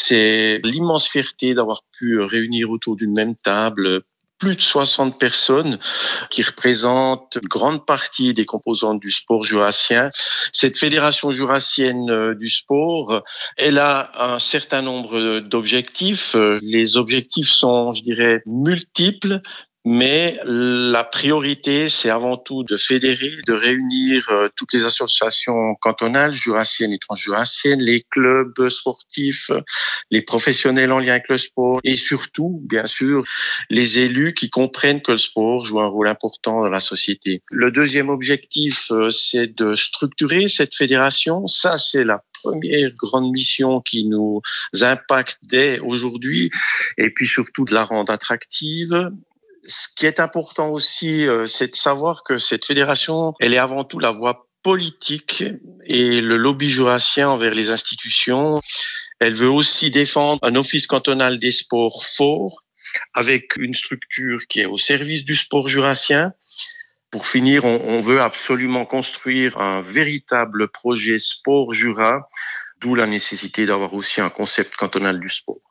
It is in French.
C'est l'immense fierté d'avoir pu réunir autour d'une même table plus de 60 personnes qui représentent une grande partie des composantes du sport jurassien. Cette fédération jurassienne du sport, elle a un certain nombre d'objectifs. Les objectifs sont, je dirais, multiples. Mais la priorité, c'est avant tout de fédérer, de réunir toutes les associations cantonales, jurassiennes et transjurassiennes, les clubs sportifs, les professionnels en lien avec le sport et surtout, bien sûr, les élus qui comprennent que le sport joue un rôle important dans la société. Le deuxième objectif, c'est de structurer cette fédération. Ça, c'est la première grande mission qui nous impacte dès aujourd'hui et puis surtout de la rendre attractive. Ce qui est important aussi, c'est de savoir que cette fédération, elle est avant tout la voix politique et le lobby jurassien envers les institutions. Elle veut aussi défendre un office cantonal des sports fort avec une structure qui est au service du sport jurassien. Pour finir, on veut absolument construire un véritable projet sport jura, d'où la nécessité d'avoir aussi un concept cantonal du sport.